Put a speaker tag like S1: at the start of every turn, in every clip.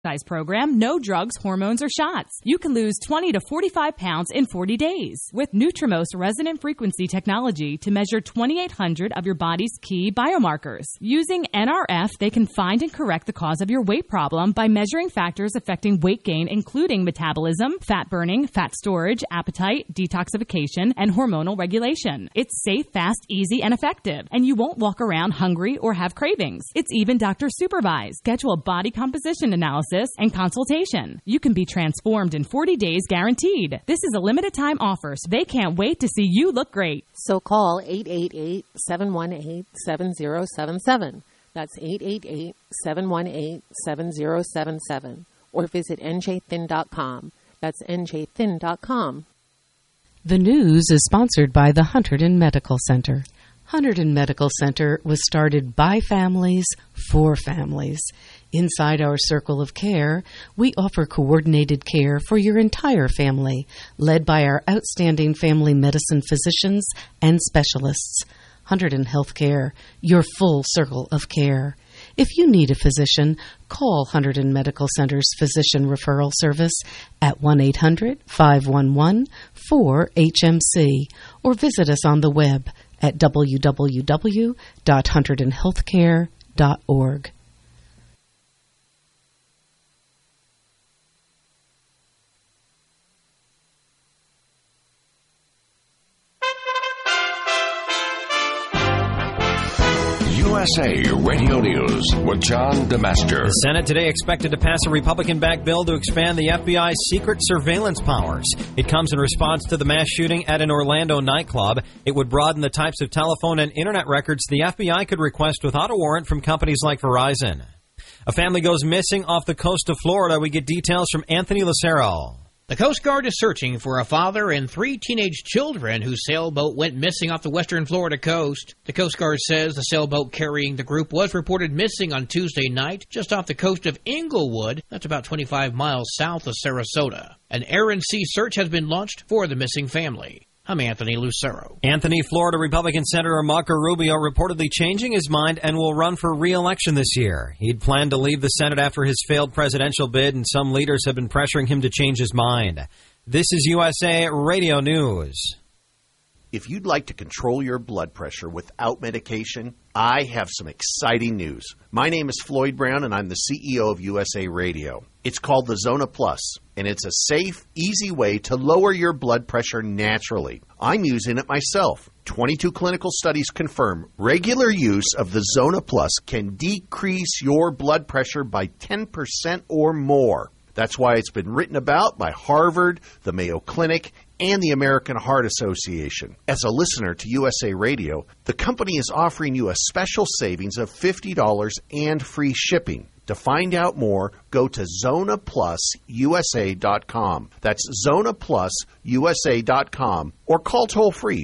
S1: program, no drugs, hormones, or shots. You can lose 20 to 45 pounds in 40 days with Nutrimost resonant frequency technology to measure 2,800 of your body's key biomarkers. Using NRF, they can find and correct the cause of your weight problem by measuring factors affecting weight gain, including metabolism, fat burning, fat storage, appetite, detoxification, and hormonal regulation. It's safe, fast, easy, and effective, and you won't walk around hungry or have cravings. It's even doctor supervised. Schedule a body composition analysis and consultation. You can be transformed in 40 days guaranteed. This is a limited time offer, so they can't wait to see you look great.
S2: So call 888-718-7077. That's 888-718-7077. Or visit njthin.com. That's njthin.com.
S3: The news is sponsored by the Hunterdon Medical Center. Hunterdon Medical Center was started by families for families. Inside our circle of care, we offer coordinated care for your entire family, led by our outstanding family medicine physicians and specialists. Hunterdon Healthcare, your full circle of care. If you need a physician, call Hunterdon Medical Center's Physician Referral Service at 1-800-511-4HMC or visit us on the web at www.hunterdonhealthcare.org.
S4: USA Radio News with John DeMaster.
S5: The Senate today expected to pass a Republican-backed bill to expand the FBI's secret surveillance powers. It comes in response to the mass shooting at an Orlando nightclub. It would broaden the types of telephone and internet records the FBI could request without a warrant from companies like Verizon. A family goes missing off the coast of Florida. We get details from Anthony Lucero.
S6: The Coast Guard is searching for a father and 3 teenage children whose sailboat went missing off the western Florida coast. The Coast Guard says the sailboat carrying the group was reported missing on Tuesday night just off the coast of Inglewood. That's about 25 miles south of Sarasota. An air and sea search has been launched for the missing family. I'm Anthony Lucero.
S5: Anthony, Florida Republican Senator Marco Rubio reportedly changing his mind and will run for re-election this year. He'd planned to leave the Senate after his failed presidential bid, and some leaders have been pressuring him to change his mind. This is USA Radio News.
S7: If you'd like to control your blood pressure without medication, I have some exciting news. My name is Floyd Brown, and I'm the CEO of USA Radio. It's called the Zona Plus, and it's a safe, easy way to lower your blood pressure naturally. I'm using it myself. 22 clinical studies confirm regular use of the Zona Plus can decrease your blood pressure by 10% or more. That's why it's been written about by Harvard, the Mayo Clinic, and the American Heart Association. As a listener to USA Radio, the company is offering you a special savings of $50 and free shipping. To find out more, go to ZonaPlusUSA.com. That's ZonaPlusUSA.com or call toll-free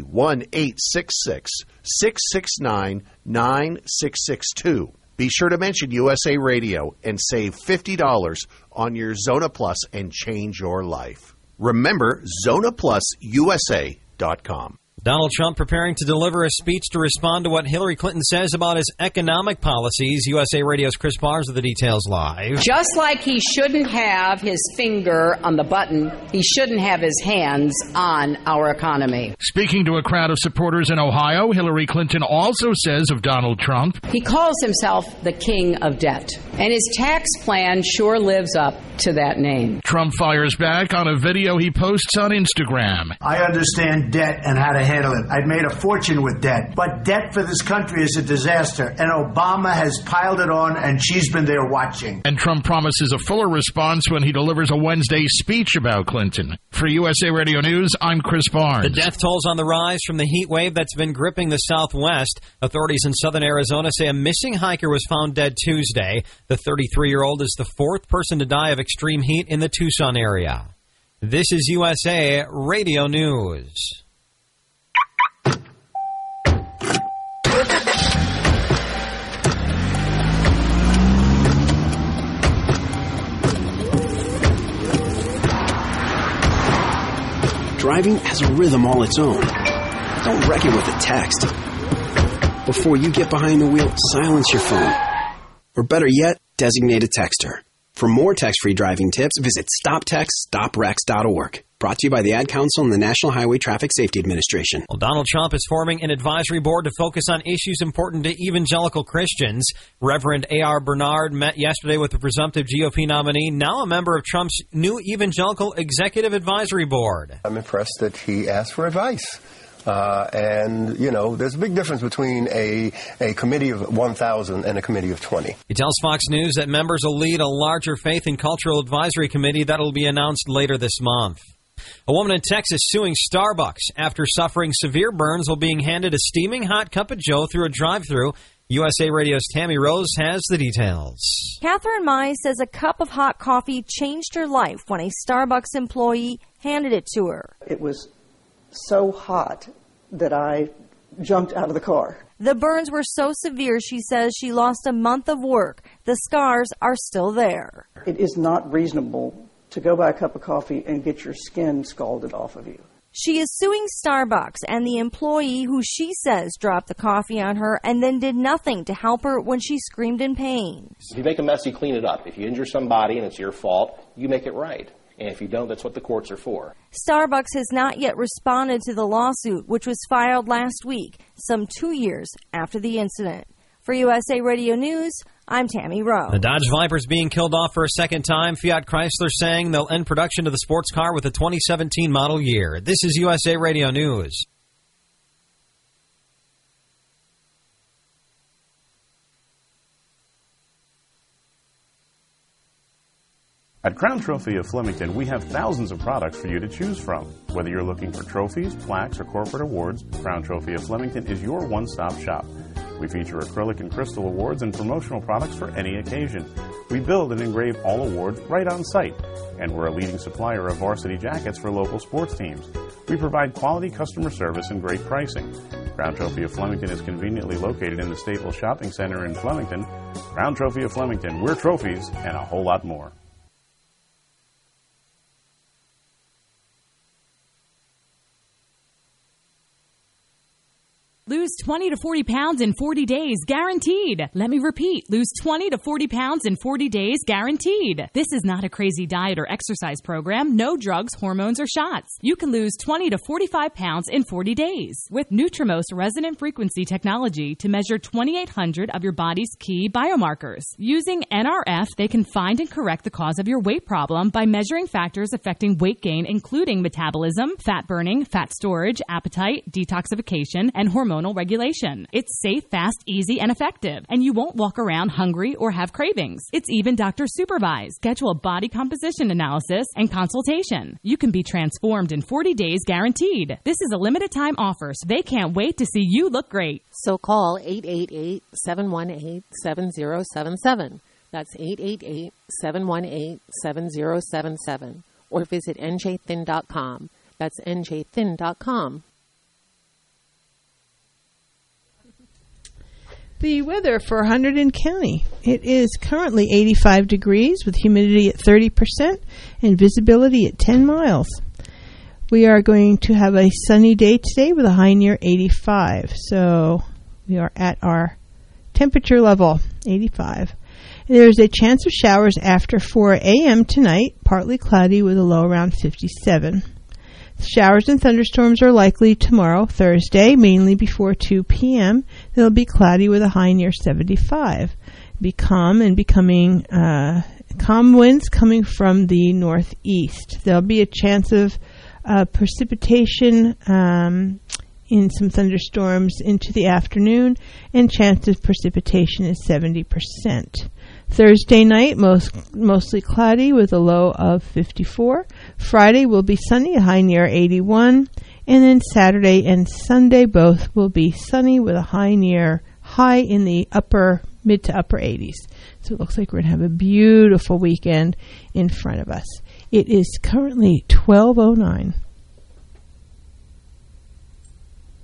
S7: 1-866-669-9662. Be sure to mention USA Radio and save $50 on your Zona Plus and change your life. Remember, ZonaPlusUSA.com.
S5: Donald Trump preparing to deliver a speech to respond to what Hillary Clinton says about his economic policies. USA Radio's Chris Bars with the details live.
S8: Just like he shouldn't have his finger on the button, he shouldn't have his hands on our economy.
S9: Speaking to a crowd of supporters in Ohio, Hillary Clinton also says of Donald Trump,
S8: he calls himself the king of debt, and his tax plan sure lives up to that name.
S9: Trump fires back on a video he posts on Instagram.
S10: I understand debt and how to handle it. I've made a fortune with debt. But debt for this country is a disaster, and Obama has piled it on, and she's been there watching.
S9: And Trump promises a fuller response when he delivers a Wednesday speech about Clinton. For USA Radio News, I'm Chris Barnes.
S5: The death toll's on the rise from the heat wave that's been gripping the Southwest. Authorities in southern Arizona say a missing hiker was found dead Tuesday. The 33-year-old is the fourth person to die of extreme heat in the Tucson area. This is USA Radio News.
S11: Driving has a rhythm all its own. Don't wreck it with a text. Before you get behind the wheel, silence your phone. Or better yet, designate a texter. For more tax-free driving tips, visit StopTextsStopWrecks.org. Brought to you by the Ad Council and the National Highway Traffic Safety Administration.
S5: Well, Donald Trump is forming an advisory board to focus on issues important to evangelical Christians. Reverend A.R. Bernard met yesterday with the presumptive GOP nominee, now a member of Trump's new evangelical executive advisory board.
S12: I'm impressed that he asked for advice. And, you know, there's a big difference between a committee of 1,000 and a committee of 20.
S5: He tells Fox News that members will lead a larger faith and cultural advisory committee that will be announced later this month. A woman in Texas suing Starbucks after suffering severe burns while being handed a steaming hot cup of joe through a drive-thru. USA Radio's Tammy Rose has the details.
S13: Catherine Mai says a cup of hot coffee changed her life when a Starbucks employee handed it to her.
S14: It was so hot that I jumped out of the car.
S13: The burns were so severe, she says she lost a month of work. The scars are still there.
S14: It is not reasonable to go buy a cup of coffee and get your skin scalded off of you.
S13: She is suing Starbucks and the employee who she says dropped the coffee on her and then did nothing to help her when she screamed in pain.
S15: If you make a mess, you clean it up. If you injure somebody and it's your fault, you make it right. And if you don't, that's what the courts are for.
S13: Starbucks has not yet responded to the lawsuit, which was filed last week, some 2 years after the incident. For USA Radio News, I'm Tammy Rowe.
S5: The Dodge Viper's being killed off for a second time. Fiat Chrysler saying they'll end production of the sports car with the 2017 model year. This is USA Radio News.
S16: At Crown Trophy of Flemington, we have thousands of products for you to choose from. Whether you're looking for trophies, plaques, or corporate awards, Crown Trophy of Flemington is your one-stop shop. We feature acrylic and crystal awards and promotional products for any occasion. We build and engrave all awards right on site, and we're a leading supplier of varsity jackets for local sports teams. We provide quality customer service and great pricing. Crown Trophy of Flemington is conveniently located in the Staples Shopping Center in Flemington. Crown Trophy of Flemington, we're trophies and a whole lot more.
S1: Lose 20 to 40 pounds in 40 days, guaranteed. Let me repeat, lose 20 to 40 pounds in 40 days, guaranteed. This is not a crazy diet or exercise program. No drugs, hormones, or shots. You can lose 20 to 45 pounds in 40 days with Nutrimost resonant frequency technology to measure 2,800 of your body's key biomarkers. Using NRF, they can find and correct the cause of your weight problem by measuring factors affecting weight gain, including metabolism, fat burning, fat storage, appetite, detoxification, and hormonal regulation. It's safe, fast, easy, and effective, and you won't walk around hungry or have cravings. It's even doctor supervised. Schedule a body composition analysis and consultation. You can be transformed in 40 days guaranteed. This is a limited time offer, so they can't wait to see you look great.
S2: So call 888-718-7077. That's 888-718-7077. Or visit njthin.com. That's njthin.com.
S17: The weather for Hunterdon County. It is currently 85 degrees with humidity at 30% and visibility at 10 miles. We are going to have a sunny day today with a high near 85. So we are at our temperature level, 85. There's a chance of showers after 4 a.m. tonight, partly cloudy with a low around 57. Showers and thunderstorms are likely tomorrow, Thursday, mainly before 2 p.m. They'll be cloudy with a high near 75. Be calm and becoming calm winds coming from the northeast. There'll be a chance of precipitation in some thunderstorms into the afternoon, and chance of precipitation is 70%. Thursday night, mostly cloudy with a low of 54. Friday will be sunny, a high near 81. And then Saturday and Sunday both will be sunny with a high in the mid to upper 80s. So it looks like we're going to have a beautiful weekend in front of us. It is currently 12:09.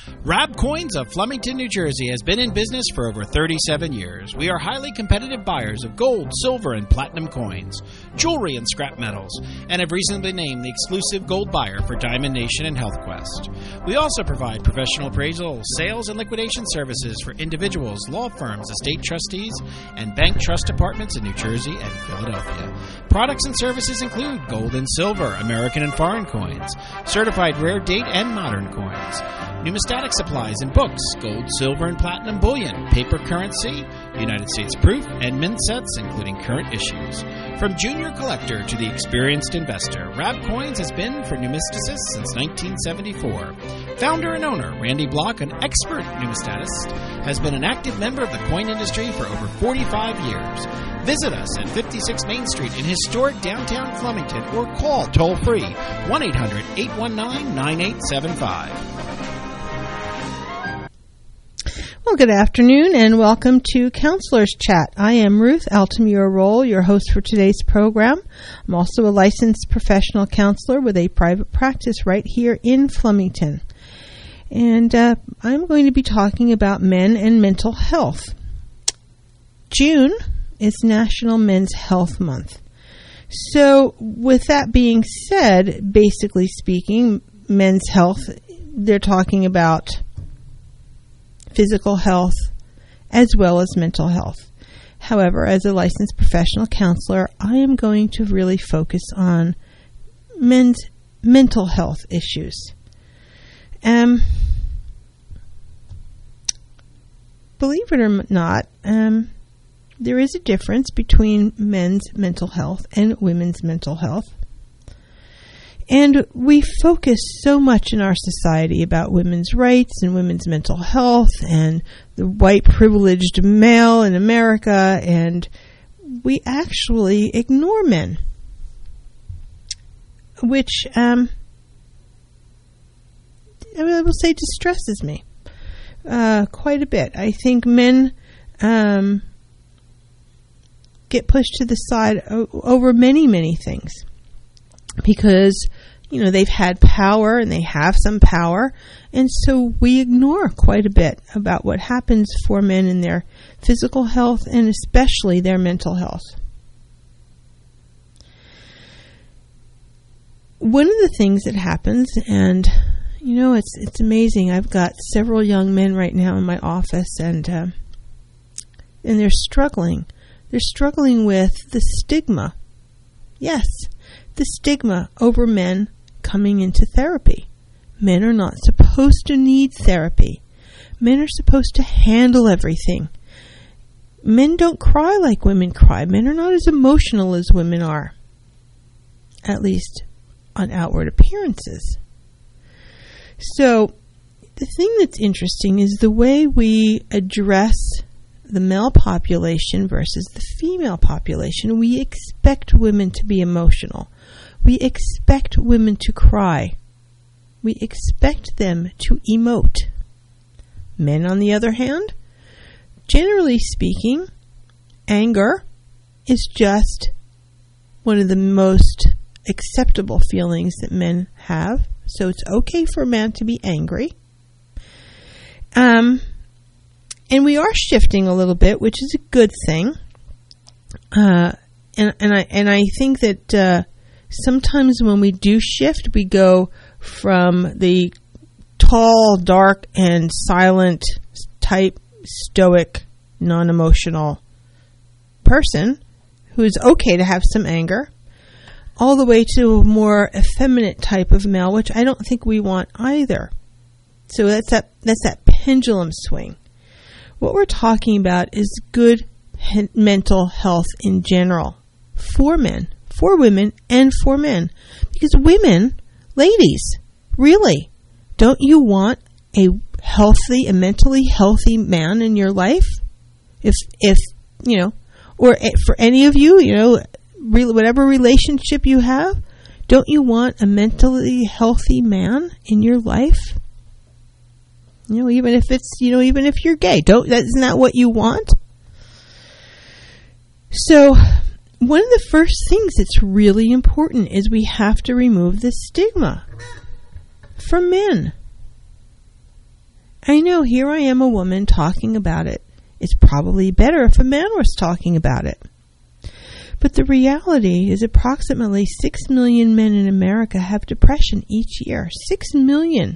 S18: Rab Coins of Flemington, New Jersey has been in business for over 37 years. We are highly competitive buyers of gold, silver, and platinum coins, jewelry, and scrap metals, and have recently been named the exclusive gold buyer for Diamond Nation and Health Quest. We also provide professional appraisal, sales, and liquidation services for individuals, law firms, estate trustees, and bank trust departments in New Jersey and Philadelphia. Products and services include gold and silver, American and foreign coins, certified rare date and modern coins, numismatic supplies and books, gold, silver, and platinum bullion, paper currency, United States proof, and mint sets, including current issues. From junior collector to the experienced investor, Rab Coins has been for numisticists since 1974. Founder and owner Randy Block, an expert numismatist, has been an active member of the coin industry for over 45 years. Visit us at 56 Main Street in historic downtown Flemington or call toll-free 1-800-819-9875.
S17: Well, good afternoon and welcome to Counselor's Chat. I am Ruth Altamura-Roll, your host for today's program. I'm also a licensed professional counselor with a private practice right here in Flemington. And I'm going to be talking about men and mental health. June is National Men's Health Month. So with that being said, basically speaking, men's health, they're talking about physical health as well as mental health. However, as a licensed professional counselor, I am going to really focus on men's mental health issues. Believe it or not, there is a difference between men's mental health and women's mental health. And we focus so much in our society about women's rights and women's mental health and the white privileged male in America, and we actually ignore men, which I will say distresses me quite a bit. I think men get pushed to the side over many, many things. Because, you know, they've had power and they have some power. And so we ignore quite a bit about what happens for men in their physical health and especially their mental health. One of the things that happens, and, you know, it's amazing. I've got several young men right now in my office and they're struggling. They're struggling with the stigma. Yes. The stigma over men coming into therapy. Men are not supposed to need therapy. Men are supposed to handle everything. Men don't cry like women cry. Men are not as emotional as women are. At least on outward appearances. So, the thing that's interesting is the way we address the male population versus the female population. We expect women to be emotional. We expect women to cry. We expect them to emote. Men, on the other hand, generally speaking, anger is just one of the most acceptable feelings that men have. So it's okay for a man to be angry. And we are shifting a little bit, which is a good thing. And I think that sometimes when we do shift, we go from the tall, dark, and silent type, stoic, non-emotional person who is okay to have some anger, all the way to a more effeminate type of male, which I don't think we want either. So that's that pendulum swing. What we're talking about is good mental health in general for men, for women, and for men. Because women, ladies, really, don't you want a mentally healthy man in your life? If you know, or for any of you, you know, whatever relationship you have, don't you want a mentally healthy man in your life? You know, even if it's, you know, even if you're gay, isn't that what you want? So, one of the first things that's really important is we have to remove the stigma from men. I know, here I am, a woman, talking about it. It's probably better if a man was talking about it. But the reality is approximately 6 million men in America have depression each year. 6 million.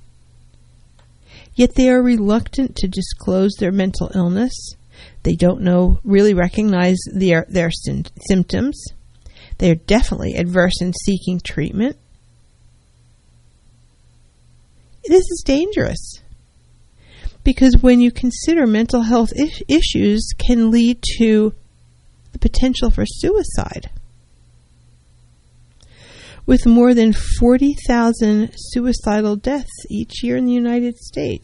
S17: Yet they are reluctant to disclose their mental illness. They don't really recognize their symptoms. They are definitely adverse in seeking treatment. This is dangerous. Because when you consider mental health issues can lead to the potential for suicide. With more than 40,000 suicidal deaths each year in the United States.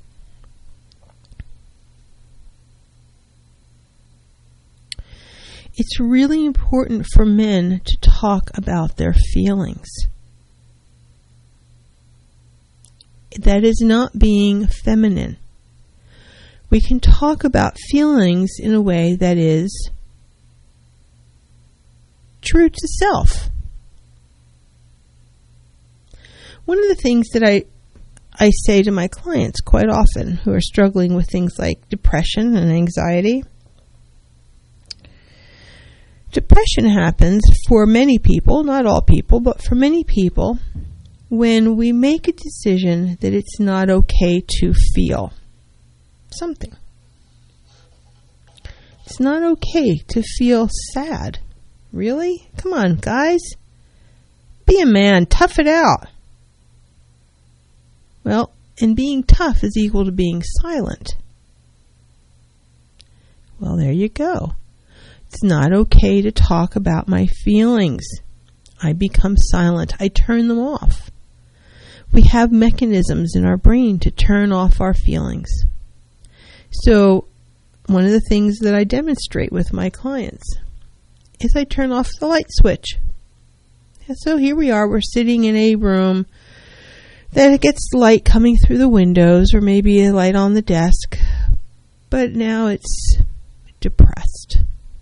S17: It's really important for men to talk about their feelings. That is not being feminine. We can talk about feelings in a way that is true to self. One of the things that I say to my clients quite often who are struggling with things like depression and anxiety. Depression happens for many people, not all people, but for many people, when we make a decision that it's not okay to feel something. It's not okay to feel sad. Really? Come on, guys. Be a man. Tough it out. Well, and being tough is equal to being silent. Well, there you go. It's not okay to talk about my feelings. I become silent. I turn them off. We have mechanisms in our brain to turn off our feelings. So, one of the things that I demonstrate with my clients is I turn off the light switch. And so here we are, we're sitting in a room that gets light coming through the windows or maybe a light on the desk, but now it's depressed.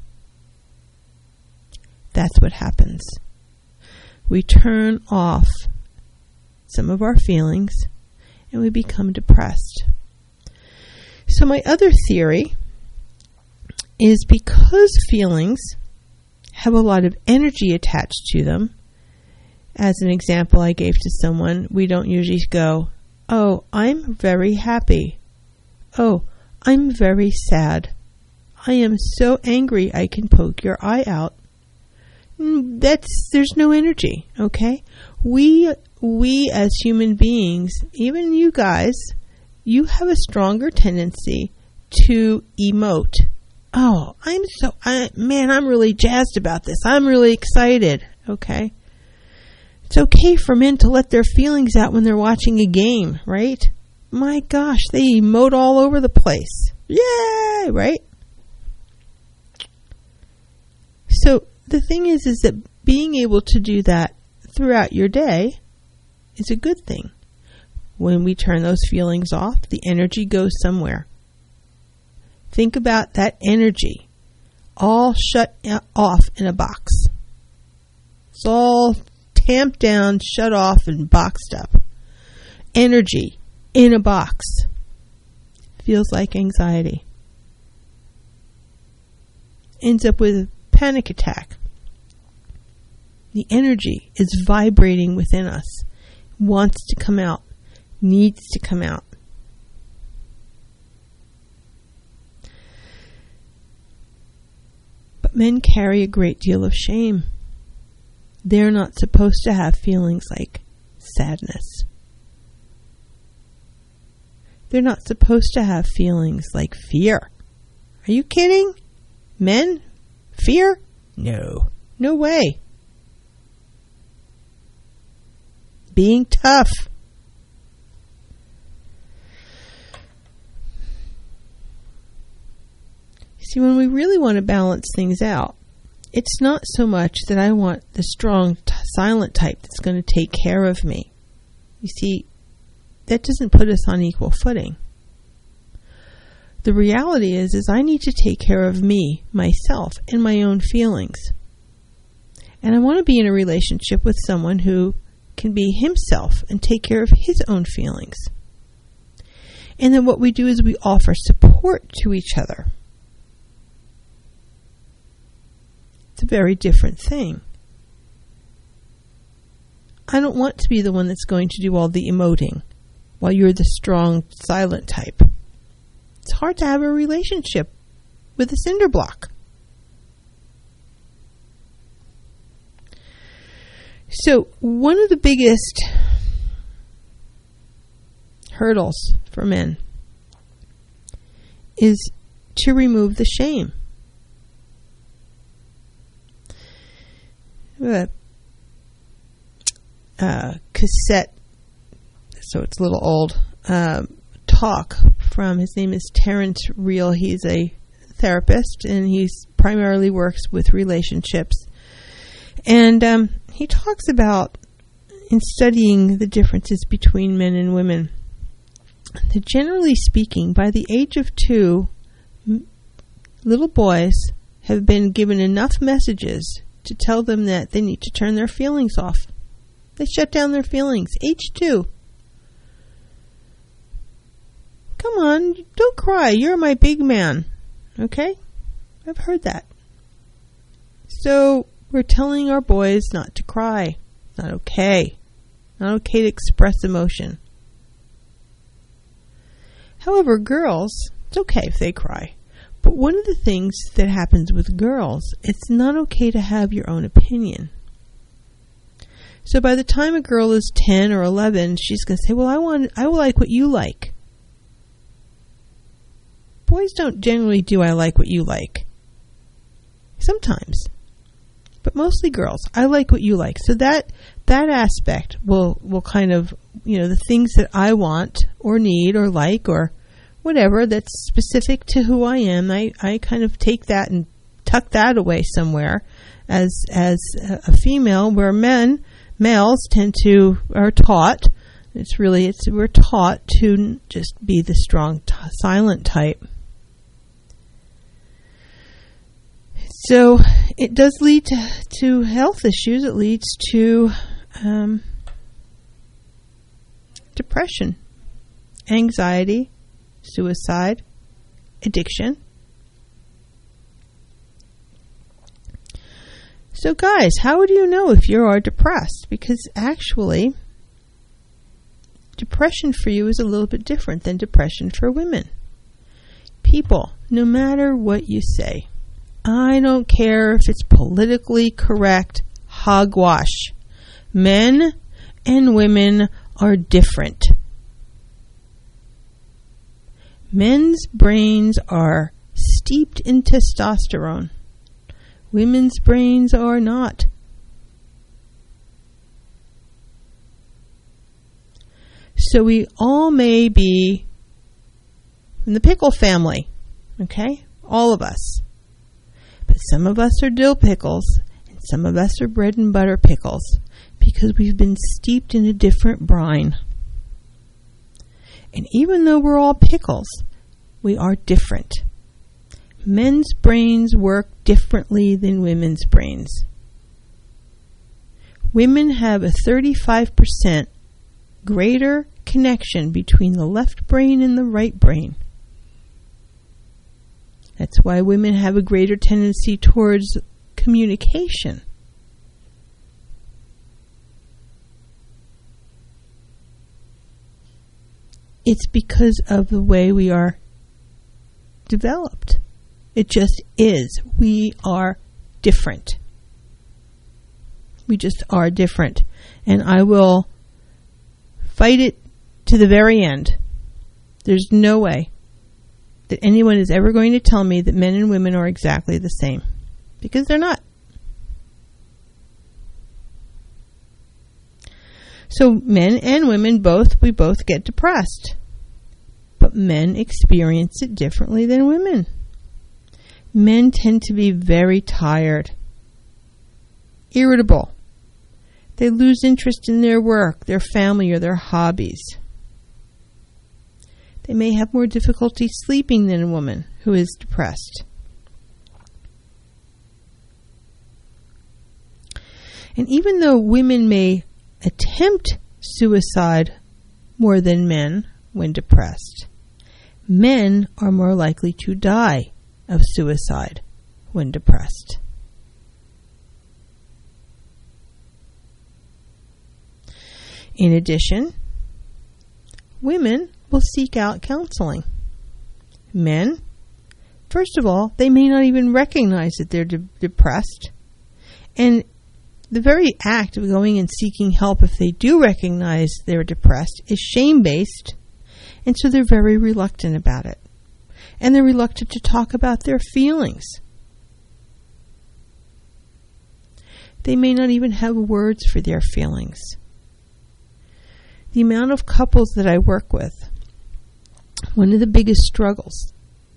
S17: That's what happens. We turn off some of our feelings and we become depressed. So my other theory is because feelings have a lot of energy attached to them. As an example I gave to someone, we don't usually go, oh, I'm very happy. Oh, I'm very sad. I am so angry I can poke your eye out. There's no energy, okay? We as human beings, even you guys, you have a stronger tendency to emote. Oh, I'm really jazzed about this. I'm really excited, okay? It's okay for men to let their feelings out when they're watching a game, right? My gosh, they emote all over the place. Yay, right? So the thing is that being able to do that throughout your day is a good thing. When we turn those feelings off, the energy goes somewhere. Think about that energy all shut off in a box. It's all tamped down, shut off, and boxed up. Energy in a box. Feels like anxiety. Ends up with a panic attack. The energy is vibrating within us. Wants to come out. Needs to come out. But men carry a great deal of shame. They're not supposed to have feelings like sadness. They're not supposed to have feelings like fear. Are you kidding? Men? Fear? No. No way. Being tough. See, when we really want to balance things out, it's not so much that I want the strong, silent type that's going to take care of me. You see, that doesn't put us on equal footing. The reality is I need to take care of me, myself, and my own feelings. And I want to be in a relationship with someone who can be himself and take care of his own feelings. And then what we do is we offer support to each other. It's a very different thing. I don't want to be the one that's going to do all the emoting while you're the strong, silent type. It's hard to have a relationship with a cinder block. So one of the biggest hurdles for men is to remove the shame. Cassette, so it's a little old, talk from, his name is Terrence Real. He's a therapist and he primarily works with relationships. And he talks about, in studying the differences between men and women, that generally speaking, by the age of 2, little boys have been given enough messages to tell them that they need to turn their feelings off. They shut down their feelings. Age 2. Come on, don't cry. You're my big man. Okay? I've heard that. So we're telling our boys not to cry. It's not okay. Not okay to express emotion. However, girls, it's okay if they cry. But one of the things that happens with girls, it's not okay to have your own opinion. So by the time a girl is 10 or 11, she's going to say, well, I will like what you like. Boys don't generally do I like what you like. Sometimes. But mostly girls. I like what you like. So that aspect will kind of, the things that I want or need or like or whatever that's specific to who I am, I kind of take that and tuck that away somewhere as a female, where males are taught, we're taught to just be the strong, silent type. So it does lead to health issues. It leads to depression, anxiety, suicide, addiction. So guys, how do you know if you are depressed? Because actually, depression for you is a little bit different than depression for women. People, no matter what you say, I don't care if it's politically correct, hogwash. Men and women are different. Men's brains are steeped in testosterone. Women's brains are not. So we all may be in the pickle family, okay? All of us. But some of us are dill pickles, and some of us are bread and butter pickles, because we've been steeped in a different brine. And even though we're all pickles, we are different. Men's brains work differently than women's brains. Women have a 35% greater connection between the left brain and the right brain. That's why women have a greater tendency towards communication. It's because of the way we are developed. It just is. We are different. We just are different. And I will fight it to the very end. There's no way that anyone is ever going to tell me that men and women are exactly the same. Because they're not. So men and women we both get depressed. But men experience it differently than women. Men tend to be very tired, irritable. They lose interest in their work, their family, or their hobbies. They may have more difficulty sleeping than a woman who is depressed. And even though women may attempt suicide more than men when depressed, men are more likely to die of suicide when depressed. In addition, women will seek out counseling. Men, first of all, they may not even recognize that they're depressed. And the very act of going and seeking help, if they do recognize they're depressed, is shame-based. And so they're very reluctant about it. And they're reluctant to talk about their feelings. They may not even have words for their feelings. The amount of couples that I work with, one of the biggest struggles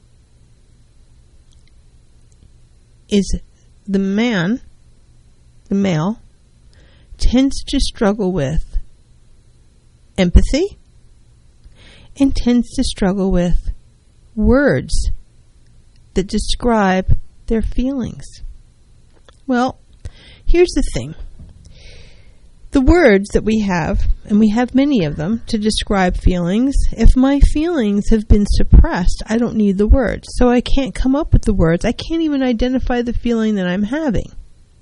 S17: is the male, tends to struggle with empathy and tends to struggle with words that describe their feelings. Well, here's the thing. The words that we have, and we have many of them, to describe feelings, if my feelings have been suppressed, I don't need the words. So I can't come up with the words. I can't even identify the feeling that I'm having.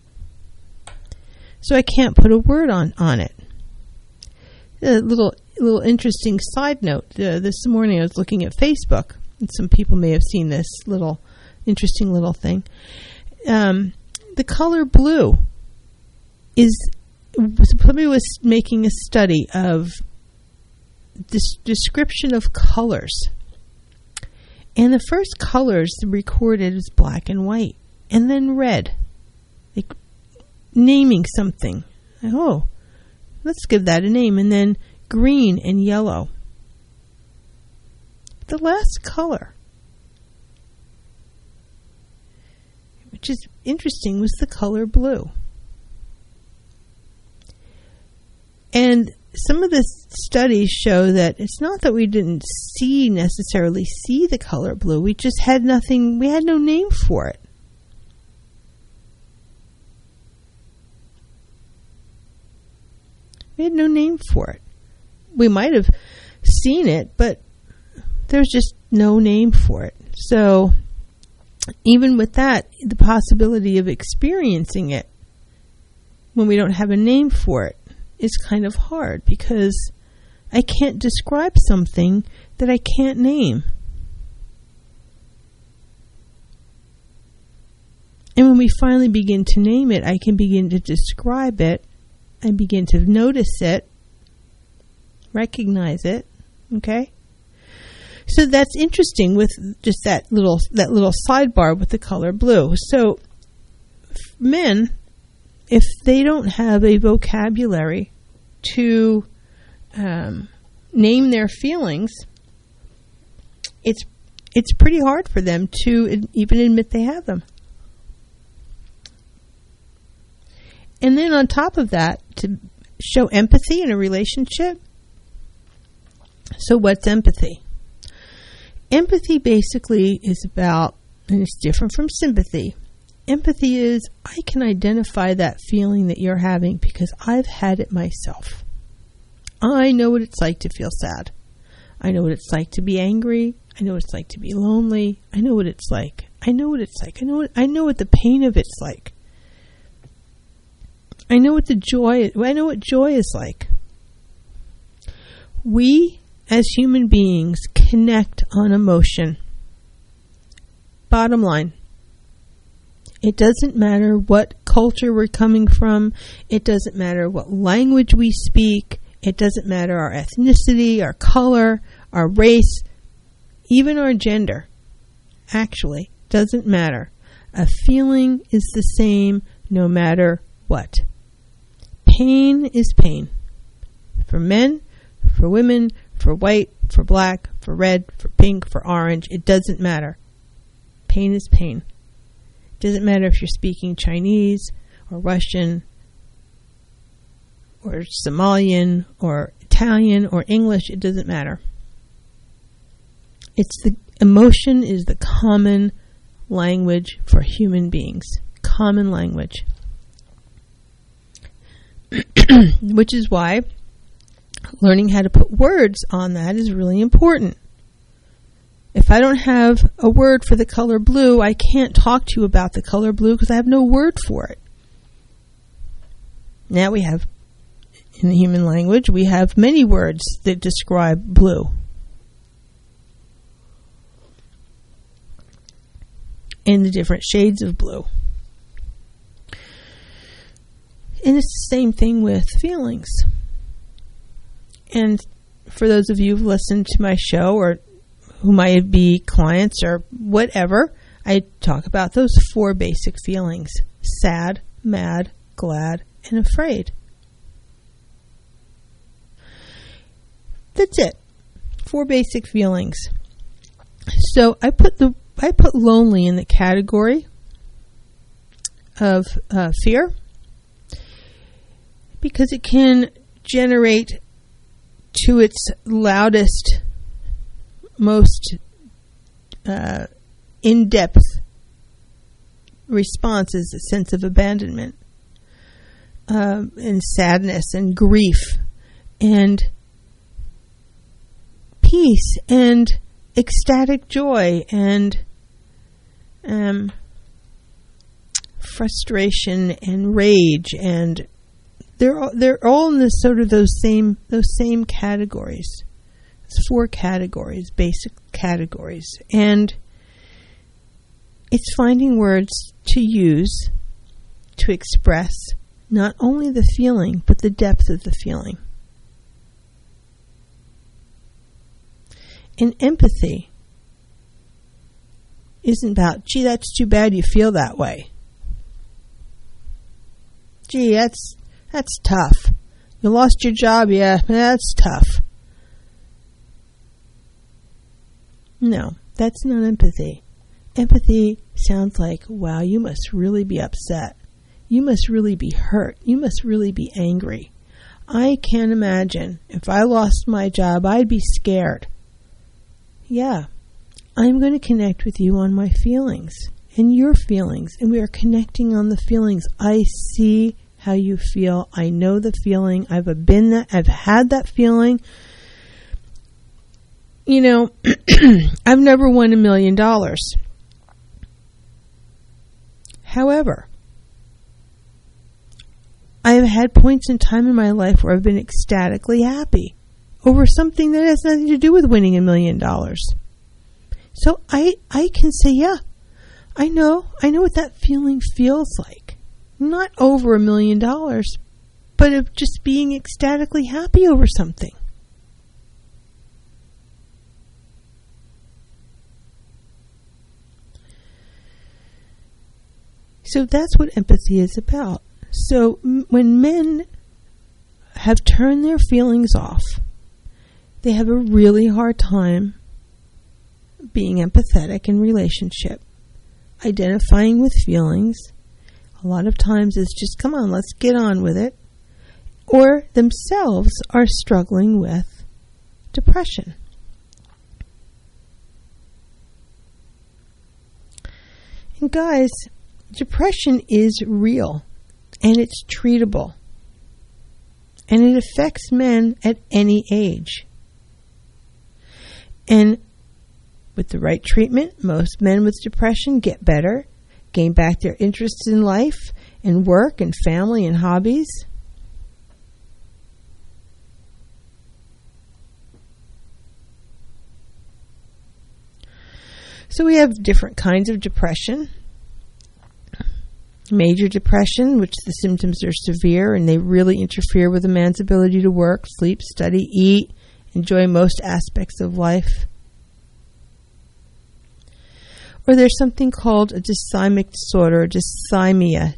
S17: So I can't put a word on it. A little interesting side note. This morning I was looking at Facebook, and some people may have seen this interesting little thing. The color blue is... Somebody was making a study of this description of colors. And the first colors recorded was black and white. And then red. Like naming something. Oh, let's give that a name. And then green and yellow. The last color, which is interesting, was the color blue. And some of the studies show that it's not that we didn't necessarily see the color blue. We just had nothing, we had no name for it. We had no name for it. We might have seen it, but there's just no name for it. So even with that, the possibility of experiencing it when we don't have a name for it is kind of hard, because I can't describe something that I can't name. And when we finally begin to name it, I can begin to describe it. I begin to notice it, recognize it. Okay? So that's interesting with just that little sidebar with the color blue. So men, if they don't have a vocabulary to name their feelings, it's pretty hard for them to even admit they have them. And then on top of that, to show empathy in a relationship. So what's empathy? Empathy basically is about, and it's different from sympathy. Empathy is, I can identify that feeling that you're having because I've had it myself. I know what it's like to feel sad. I know what it's like to be angry. I know what it's like to be lonely. I know what it's like. I know what it's like. I know what the pain of it's like. I know what joy is like. We, as human beings, connect on emotion. Bottom line. It doesn't matter what culture we're coming from. It doesn't matter what language we speak. It doesn't matter our ethnicity, our color, our race, even our gender. Actually, doesn't matter. A feeling is the same no matter what. Pain is pain. For men, for women, for white, for black, for red, for pink, for orange. It doesn't matter. Pain is pain. It doesn't matter if you're speaking Chinese or Russian or Somalian or Italian or English. It doesn't matter. Emotion is the common language for human beings. Common language. Which is why learning how to put words on that is really important. If I don't have a word for the color blue, I can't talk to you about the color blue because I have no word for it. Now we have, in the human language, we have many words that describe blue. And the different shades of blue. And it's the same thing with feelings. And for those of you who've listened to my show or who might be clients or whatever, I talk about those 4 basic feelings: sad, mad, glad, and afraid. That's it. 4 basic feelings. So I put lonely in the category of fear because it can generate to its loudest, most in-depth response is a sense of abandonment and sadness and grief and peace and ecstatic joy and frustration and rage, and they're all in this sort of those same categories. It's 4 categories, basic categories, and it's finding words to use to express not only the feeling but the depth of the feeling. And empathy isn't about, gee, that's too bad you feel that way. Gee, that's tough. You lost your job, yeah, that's tough. No, that's not empathy. Empathy sounds like, wow, you must really be upset. You must really be hurt. You must really be angry. I can't imagine. If I lost my job, I'd be scared. Yeah, I'm going to connect with you on my feelings and your feelings, and we are connecting on the feelings. I see how you feel. I know the feeling. I've had that feeling. You know, I've never won $1 million. However, I have had points in time in my life where I've been ecstatically happy over something that has nothing to do with winning $1 million. So I can say, yeah, I know what that feeling feels like. Not over $1 million, but of just being ecstatically happy over something. So that's what empathy is about. So when men have turned their feelings off, they have a really hard time being empathetic in relationship, identifying with feelings. A lot of times it's just, come on, let's get on with it. Or themselves are struggling with depression. And guys, depression is real and it's treatable. And it affects men at any age. And with the right treatment, most men with depression get better, gain back their interests in life and work and family and hobbies. So we have different kinds of depression. Major depression, which the symptoms are severe and they really interfere with a man's ability to work, sleep, study, eat, enjoy most aspects of life. Or there's something called a dysthymic disorder, dysthymia,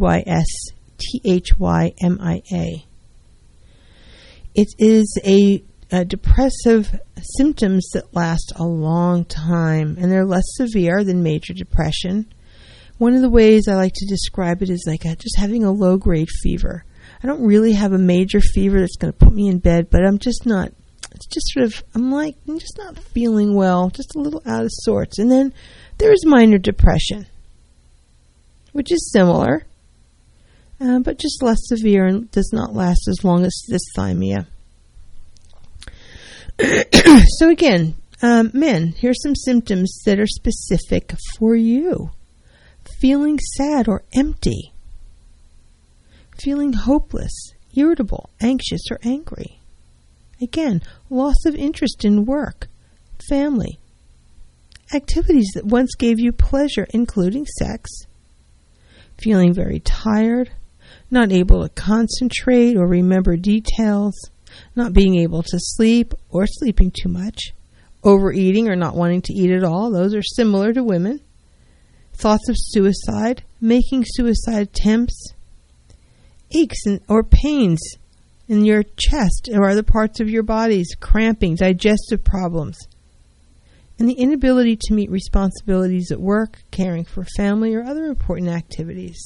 S17: D-Y-S-T-H-Y-M-I-A. It is a depressive symptoms that last a long time, and they're less severe than major depression. One of the ways I like to describe it is like just having a low-grade fever. I don't really have a major fever that's going to put me in bed, but I'm just not, it's just sort of, I'm just not feeling well, just a little out of sorts. And then there is minor depression, which is similar, but just less severe and does not last as long as dysthymia. So again, Men, here's some symptoms that are specific for you. Feeling sad or empty. Feeling hopeless, irritable, anxious, or angry. Again, loss of interest in work, family. Activities that once gave you pleasure, including sex. Feeling very tired, not able to concentrate or remember details, not being able to sleep or sleeping too much, overeating or not wanting to eat at all. Those are similar to women. Thoughts of suicide, making suicide attempts, aches or pains in your chest or other parts of your bodies, cramping, digestive problems, and the inability to meet responsibilities at work, caring for family, or other important activities.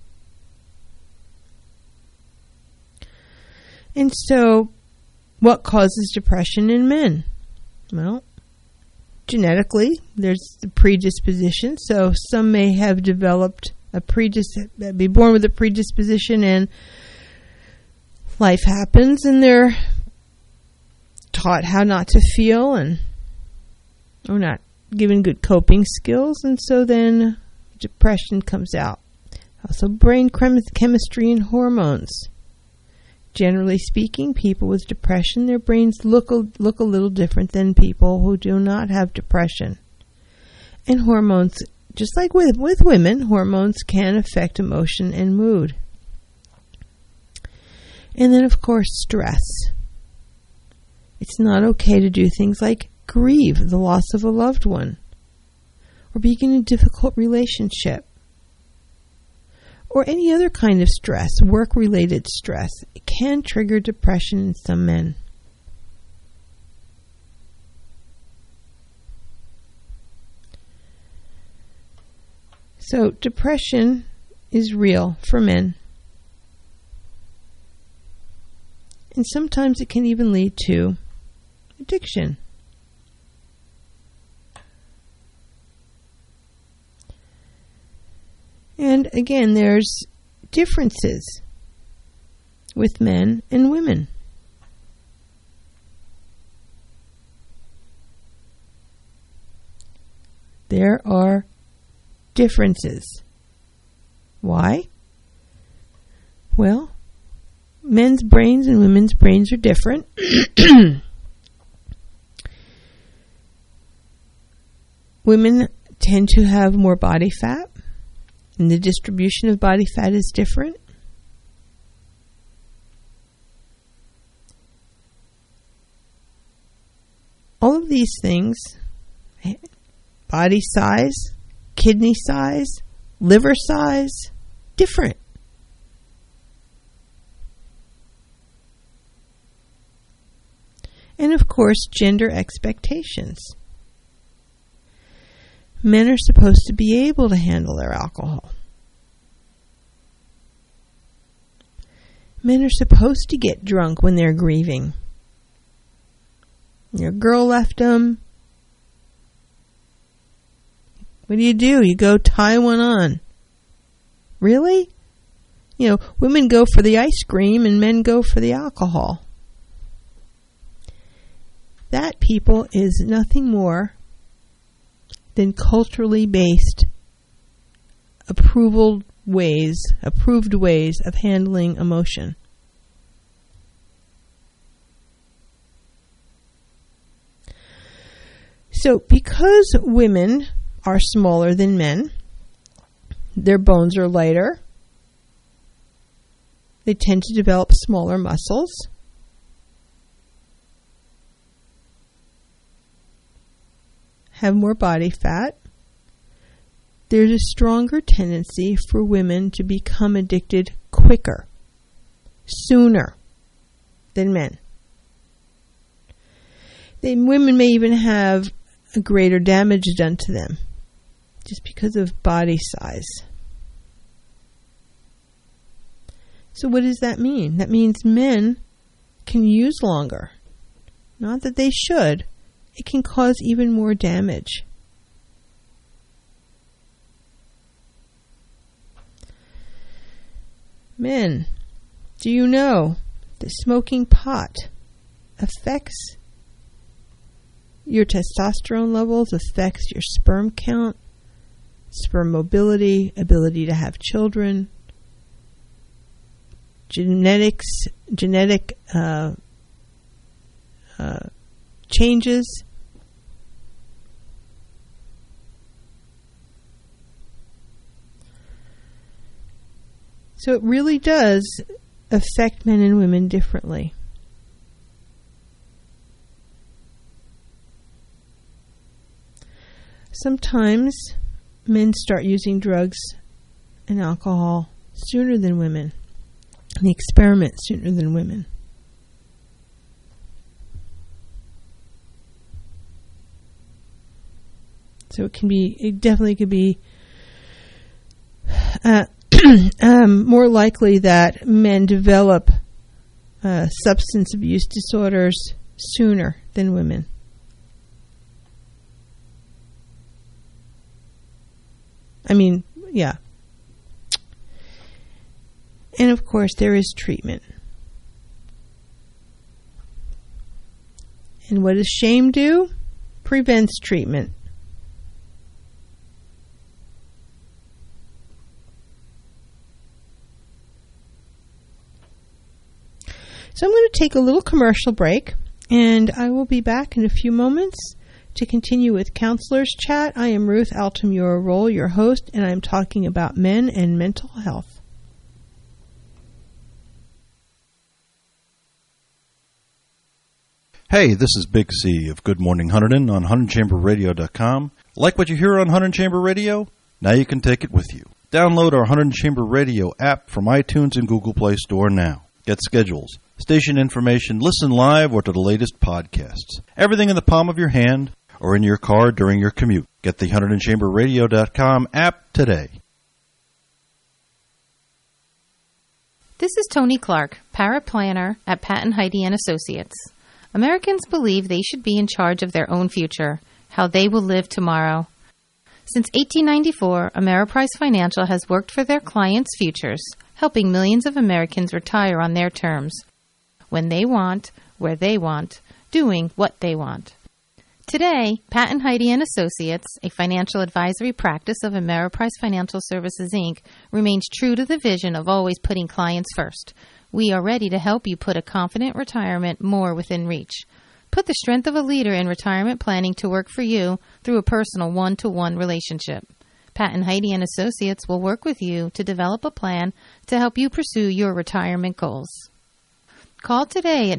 S17: And so, what causes depression in men? Well, genetically, there's the predisposition. So some may have developed be born with a predisposition, and life happens, and they're taught how not to feel, and or not given good coping skills, and so then depression comes out. Also, brain chemistry and hormones. Generally speaking, people with depression, their brains look a little different than people who do not have depression. And hormones, just like with women, hormones can affect emotion and mood. And then, of course, stress. It's not okay to do things like grieve the loss of a loved one, or begin a difficult relationship, or any other kind of stress, work-related stress. It can trigger depression in some men. So depression is real for men. And sometimes it can even lead to addiction. And again, there's differences with men and women. There are differences. Why? Well, men's brains and women's brains are different. Women tend to have more body fat, and the distribution of body fat is different. All of these things, body size, kidney size, liver size, different. And of course, gender expectations. Men are supposed to be able to handle their alcohol. Men are supposed to get drunk when they're grieving. Your girl left them. What do? You go tie one on. Really? Women go for the ice cream and men go for the alcohol. That, people, is nothing more than culturally based approved ways of handling emotion. So, because women are smaller than men, their bones are lighter, they tend to develop smaller muscles, have more body fat, there's a stronger tendency for women to become addicted quicker, sooner than men. Women may even have a greater damage done to them just because of body size. So what does that mean? That means men can use longer. Not that they should. It can cause even more damage. Men, do you know that smoking pot affects Your testosterone levels affects your sperm count, sperm mobility, ability to have children, genetic changes. So it really does affect men and women differently. Sometimes men start using drugs and alcohol sooner than women. And they experiment sooner than women. So it definitely could be more likely that men develop substance abuse disorders sooner than women. I mean, yeah. And of course, there is treatment. And what does shame do? Prevents treatment. So I'm going to take a little commercial break, and I will be back in a few moments to continue with Counselor's Chat. I am Ruth Altamura-Roll, your host, and I'm talking about men and mental health.
S19: Hey, this is Big C of Good Morning Hunterdon on HunterdonChamberRadio.com. Like what you hear on Hunterdon Chamber Radio? Now you can take it with you. Download our Hunterdon Chamber Radio app from iTunes and Google Play Store now. Get schedules, station information, listen live or to the latest podcasts. Everything in the palm of your hand or in your car during your commute. Get the HunterdonChamberRadio.com app today.
S20: This is Tony Clark, paraplanner at Patton Heide & Associates. Americans believe they should be in charge of their own future, how they will live tomorrow. Since 1894, Ameriprise Financial has worked for their clients' futures, helping millions of Americans retire on their terms, when they want, where they want, doing what they want. Today, Patton Heide & Associates, a financial advisory practice of Ameriprise Financial Services, Inc., remains true to the vision of always putting clients first. We are ready to help you put a confident retirement more within reach. Put the strength of a leader in retirement planning to work for you through a personal one-to-one relationship. Patton Heide & Associates will work with you to develop a plan to help you pursue your retirement goals. Call today at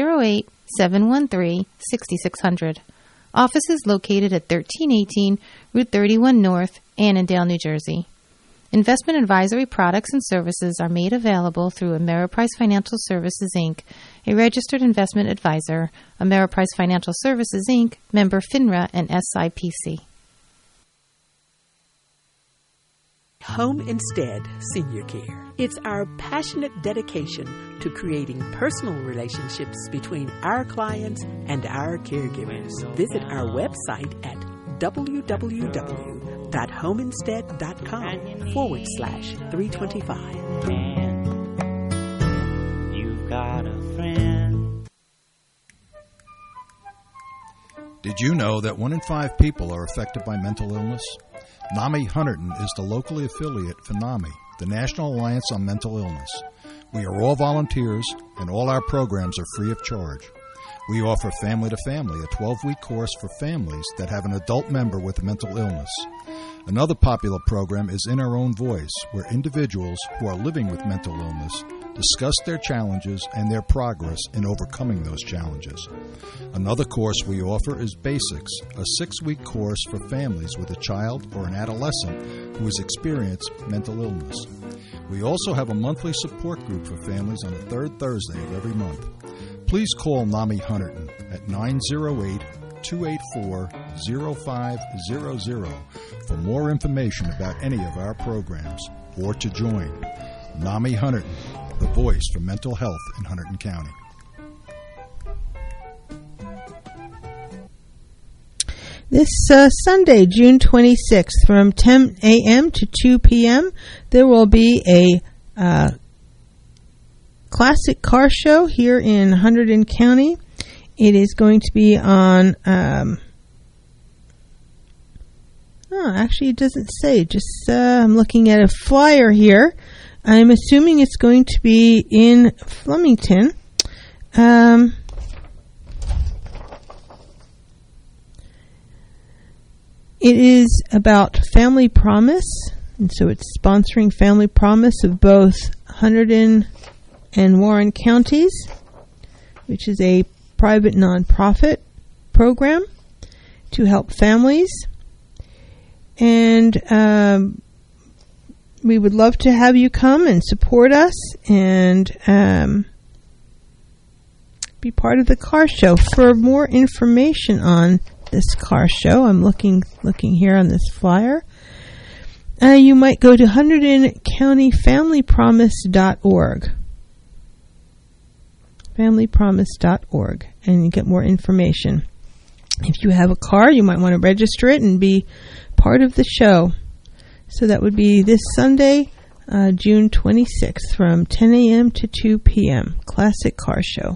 S20: 908-713-6600. Office is located at 1318 Route 31 North, Annandale, New Jersey. Investment advisory products and services are made available through Ameriprise Financial Services, Inc., a registered investment advisor, Ameriprise Financial Services, Inc., member FINRA and SIPC.
S21: Home Instead Senior Care. It's our passionate dedication to creating personal relationships between our clients and our caregivers. Visit our website at www.homeinstead.com/325.
S22: You've got a friend.
S23: Did you know that 1 in 5 people are affected by mental illness? NAMI Hunterdon is the locally affiliate for NAMI, the National Alliance on Mental Illness. We are all volunteers, and all our programs are free of charge. We offer Family to Family, a 12-week course for families that have an adult member with a mental illness. Another popular program is In Our Own Voice, where individuals who are living with mental illness discuss their challenges and their progress in overcoming those challenges. Another course we offer is Basics, a 6-week course for families with a child or an adolescent who has experienced mental illness. We also have a monthly support group for families on the third Thursday of every month. Please call NAMI Hunterdon at 908-284-0500 for more information about any of our programs or to join. NAMI Hunterdon, the voice for mental health in Hunterdon County.
S17: This Sunday, June 26th, from 10 a.m. to 2 p.m., there will be a classic car show here in Hunterdon County. It is going to be on, actually it doesn't say, just I'm looking at a flyer here. I'm assuming it's going to be in Flemington. It is about Family Promise, and so it's sponsoring Family Promise of both Hunterdon and Warren counties, which is a private nonprofit program to help families. And we would love to have you come and support us and be part of the car show. For more information on this car show, I'm looking here on this flyer. You might go to HunterdonCountyFamilyPromise.org. FamilyPromise.org, and you get more information. If you have a car, you might want to register it and be part of the show. So that would be this Sunday, June 26th, from 10 a.m. to 2 p.m. Classic Car Show.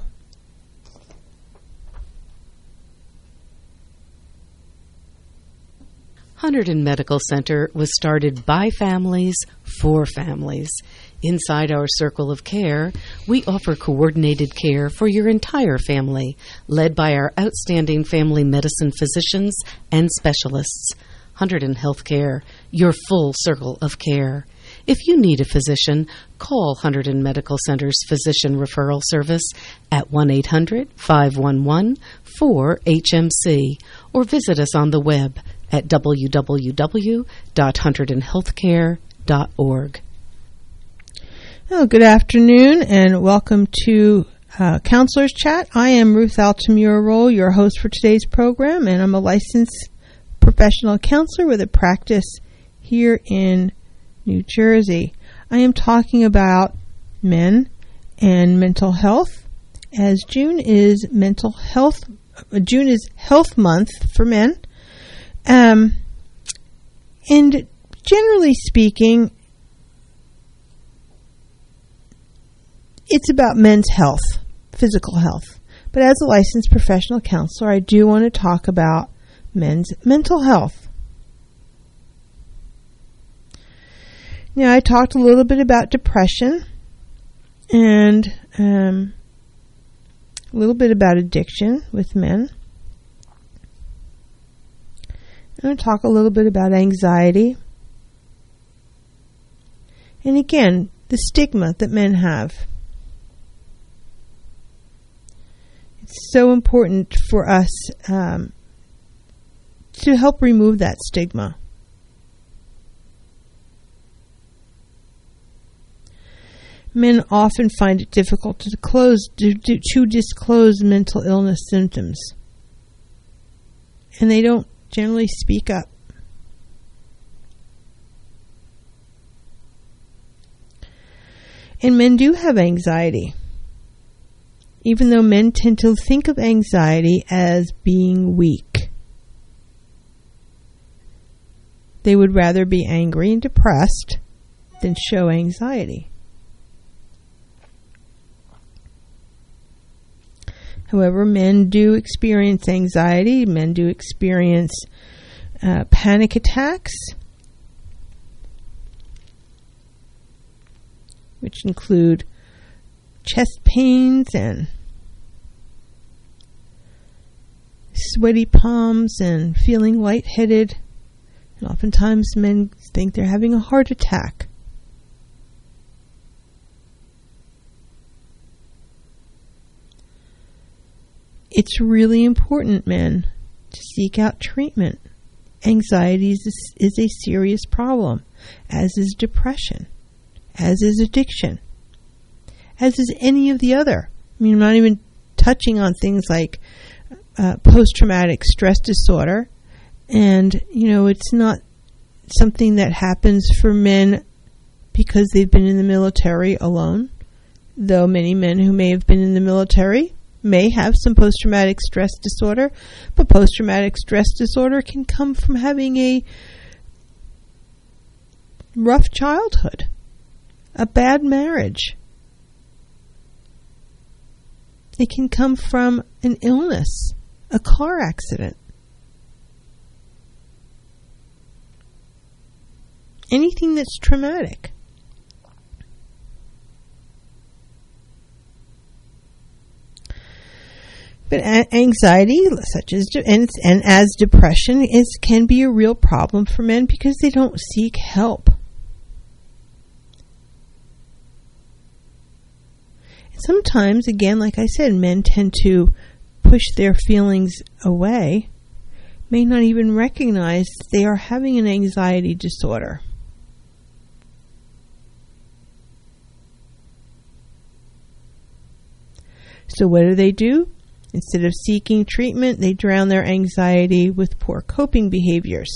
S3: Hunterdon Medical Center was started by families for families. Inside our circle of care, we offer coordinated care for your entire family, led by our outstanding family medicine physicians and specialists. Hunterdon Healthcare, your full circle of care. If you need a physician, call Hunterdon Medical Center's Physician Referral Service at 1-800-511-4HMC or visit us on the web at www.hunterdonhealthcare.org.
S17: Oh, good afternoon and welcome to Counselor's Chat. I am Ruth Altamura-Roll, your host for today's program, and I'm a licensed professional counselor with a practice here in New Jersey. I am talking about men and mental health, as June is Health Month for men. And generally speaking, it's about men's health, physical health. But as a licensed professional counselor, I do want to talk about men's mental health. Now, I talked a little bit about depression and a little bit about addiction with men. I'm going to talk a little bit about anxiety. And again, the stigma that men have. It's so important for us to help remove that stigma. Men often find it difficult to disclose mental illness symptoms. And they don't generally speak up. And men do have anxiety. Even though men tend to think of anxiety as being weak. They would rather be angry and depressed than show anxiety. However, men do experience anxiety. Men do experience panic attacks, which include chest pains and sweaty palms and feeling lightheaded. And oftentimes men think they're having a heart attack. It's really important, men, to seek out treatment. Anxiety is a serious problem, as is depression, as is addiction, as is any of the other. I mean, I'm not even touching on things like post-traumatic stress disorder. And, it's not something that happens for men because they've been in the military alone, though many men who may have been in the military may have some post-traumatic stress disorder, but post-traumatic stress disorder can come from having a rough childhood, a bad marriage, It can come from an illness, a car accident. Anything that's traumatic. But anxiety, such as and as depression, can be a real problem for men because they don't seek help. Sometimes, again, like I said, men tend to push their feelings away, may not even recognize they are having an anxiety disorder. So what do? Instead of seeking treatment, they drown their anxiety with poor coping behaviors.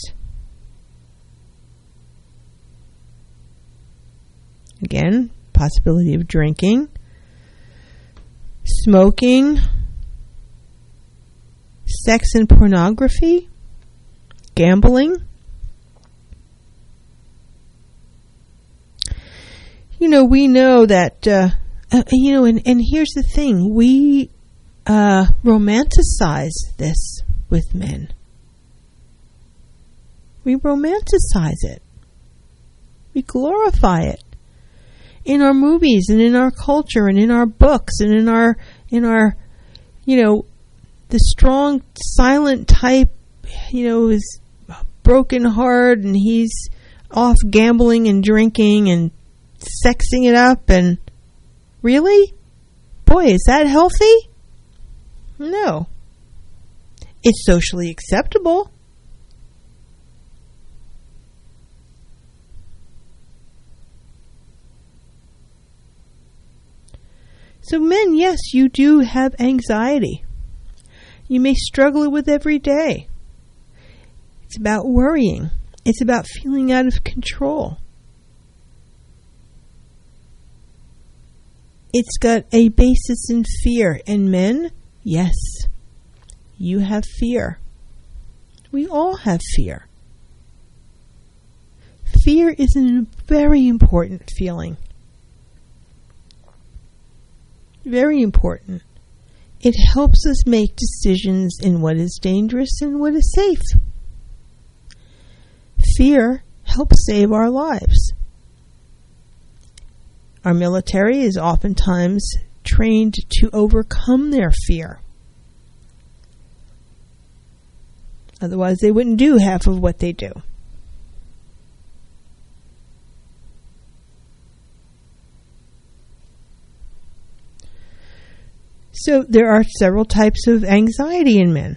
S17: Again, possibility of drinking, smoking, sex and pornography, gambling. We know that, and here's the thing, we romanticize this with men. We romanticize it. We glorify it. In our movies and in our culture and in our books and in our the strong silent type, is broken heart and he's off gambling and drinking and sexing it up, and really? Boy, is that healthy? No. It's socially acceptable. So men, yes, you do have anxiety. You may struggle with every day. It's about worrying. It's about feeling out of control. It's got a basis in fear. And men, yes, you have fear. We all have fear. Fear is a very important feeling. Very important. It helps us make decisions in what is dangerous and what is safe. Fear helps save our lives. Our military is oftentimes trained to overcome their fear. Otherwise, they wouldn't do half of what they do. So there are several types of anxiety in men.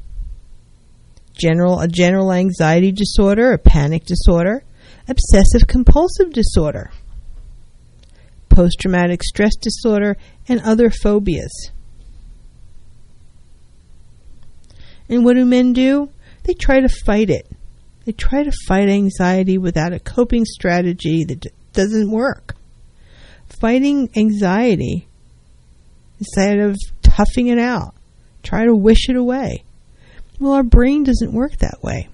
S17: A general anxiety disorder, a panic disorder, obsessive compulsive disorder, post-traumatic stress disorder, and other phobias. And what do men do? They try to fight it. They try to fight anxiety without a coping strategy that doesn't work. Fighting anxiety instead of toughing it out. Try to wish it away. Well, our brain doesn't work that way.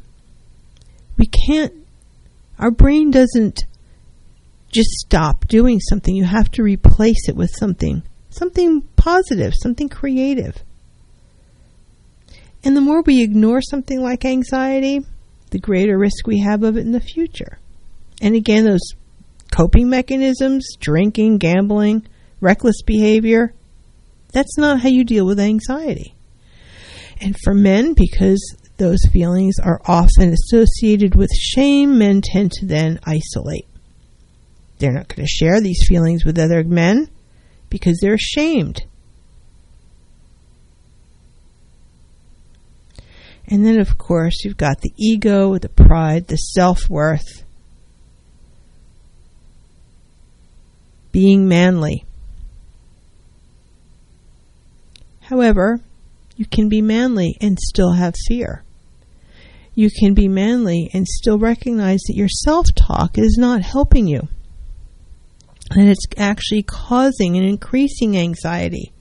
S17: Our brain doesn't just stop doing something. You have to replace it with something positive, something creative. And the more we ignore something like anxiety, the greater risk we have of it in the future. And again, those coping mechanisms, drinking, gambling, reckless behavior, that's not how you deal with anxiety. And for men, because those feelings are often associated with shame, men tend to then isolate. They're not going to share these feelings with other men because they're ashamed. And then, of course, you've got the ego, the pride, the self-worth. Being manly. However, you can be manly and still have fear. You can be manly and still recognize that your self-talk is not helping you. And it's actually causing and increasing anxiety.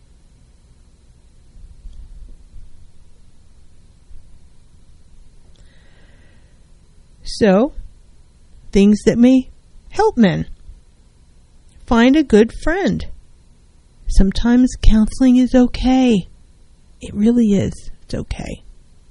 S17: So, things that may help men. Find a good friend. Sometimes counseling is okay. It really is. It's okay.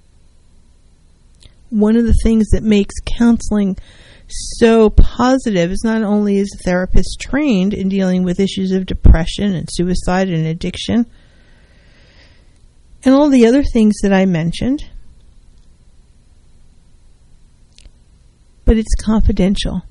S17: One of the things that makes counseling so positive is not only is the therapist trained in dealing with issues of depression and suicide and addiction and all the other things that I mentioned, but it's confidential.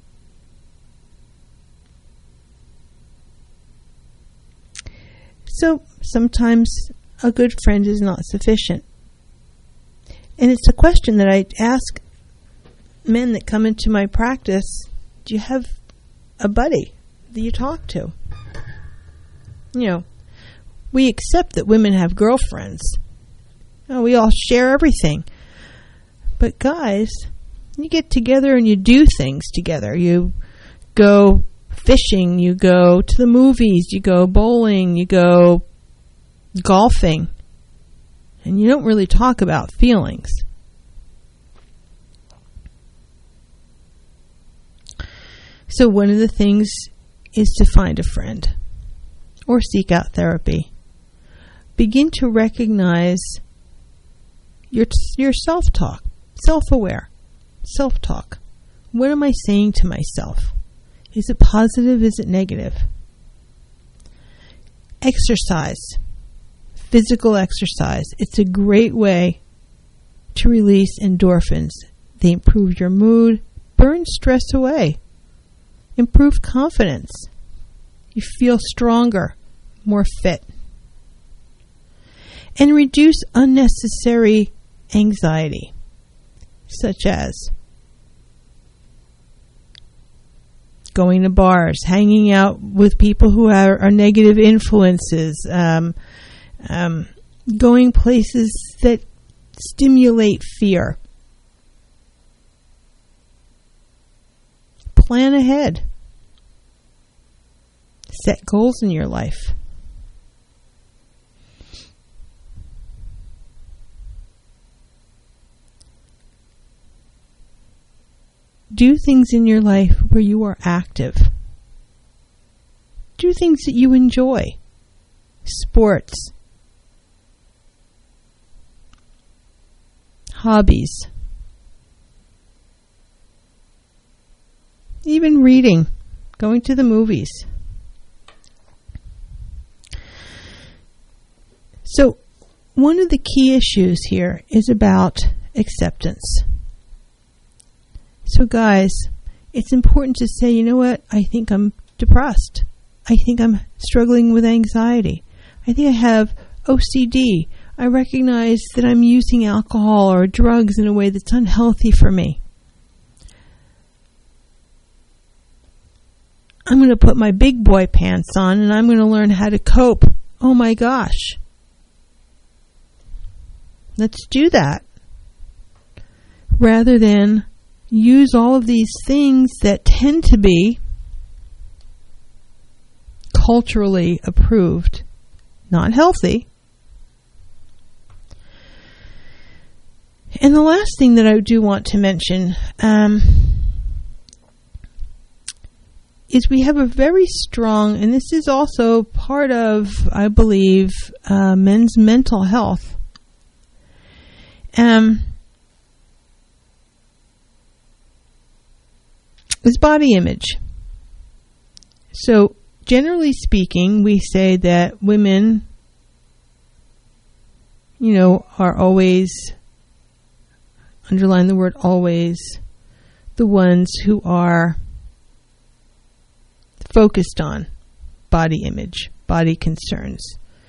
S17: So sometimes a good friend is not sufficient. And it's a question that I ask men that come into my practice. Do you have a buddy that you talk to? You know, we accept that women have girlfriends. Oh, we all share everything. But guys, you get together and you do things together. You go fishing, you go to the movies, you go bowling, you go golfing. And you don't really talk about feelings. So one of the things is to find a friend or seek out therapy. Begin to recognize your self-talk, self-aware, self-talk. What am I saying to myself? Is it positive? Is it negative? Exercise. Physical exercise. It's a great way to release endorphins. They improve your mood, burn stress away, improve confidence. You feel stronger, more fit. And reduce unnecessary anxiety, such as going to bars, hanging out with people who are negative influences, going places that stimulate fear. Plan ahead. Set goals in your life. Do things in your life where you are active. Do things that you enjoy. Sports. Hobbies. Even reading. Going to the movies. So, one of the key issues here is about acceptance. So guys, it's important to say, you know what, I think I'm depressed. I think I'm struggling with anxiety. I think I have OCD. I recognize that I'm using alcohol or drugs in a way that's unhealthy for me. I'm going to put my big boy pants on and I'm going to learn how to cope. Oh my gosh. Let's do that. Rather than use all of these things that tend to be culturally approved, not healthy. And the last thing that I do want to mention is we have a very strong, and this is also part of, I believe, men's mental health. Is body image. So, generally speaking, we say that women, are always, underline the word always, the ones who are focused on body image, body concerns,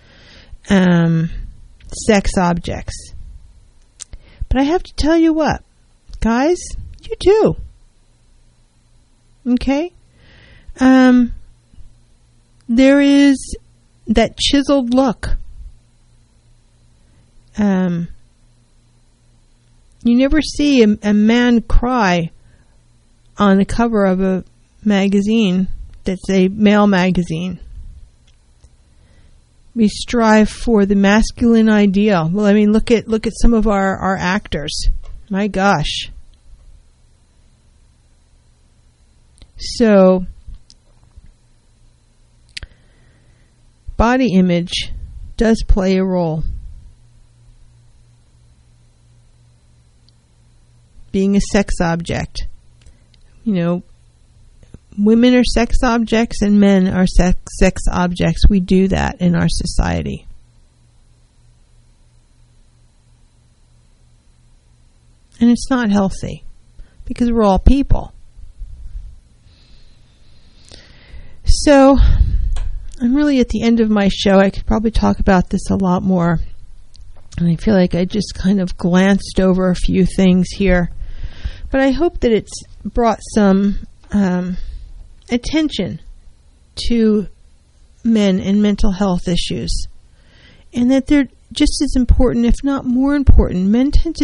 S17: sex objects. But I have to tell you what, guys, you too. Okay? There is that chiseled look. You never see a man cry on the cover of a magazine that's a male magazine. We strive for the masculine ideal. Well, I mean, look at some of our actors. My gosh. So, body image does play a role. Being a sex object. You know, women are sex objects and men are sex objects. We do that in our society. And it's not healthy because we're all people. So, I'm really at the end of my show. I could probably talk about this a lot more. And I feel like I just kind of glanced over a few things here. But I hope that it's brought some attention to men and mental health issues. And that they're just as important, if not more important. Men tend to